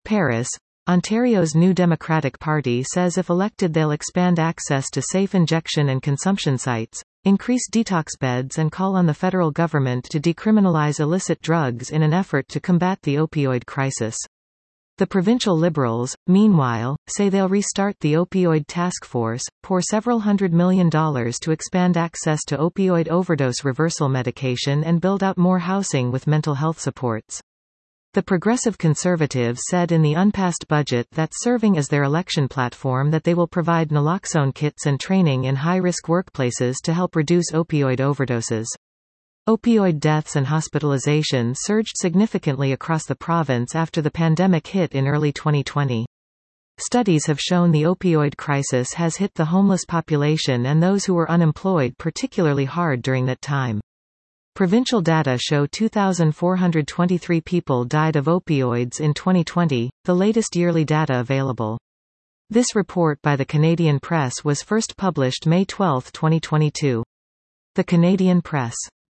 Paris. Ontario's New Democratic Party says if elected they'll expand access to safe injection and consumption sites, increase detox beds and call on the federal government to decriminalize illicit drugs in an effort to combat the opioid crisis. The provincial Liberals, meanwhile, say they'll restart the opioid task force, pour several $100 million to expand access to opioid overdose reversal medication and build out more housing with mental health supports. The Progressive Conservatives said in the unpassed budget that's serving as their election platform that they will provide naloxone kits and training in high-risk workplaces to help reduce opioid overdoses. Opioid deaths and hospitalizations surged significantly across the province after the pandemic hit in early 2020. Studies have shown the opioid crisis has hit the homeless population and those who were unemployed particularly hard during that time. Provincial data show 2,423 people died of opioids in 2020, the latest yearly data available. This report by the Canadian Press was first published May 12, 2022. The Canadian Press.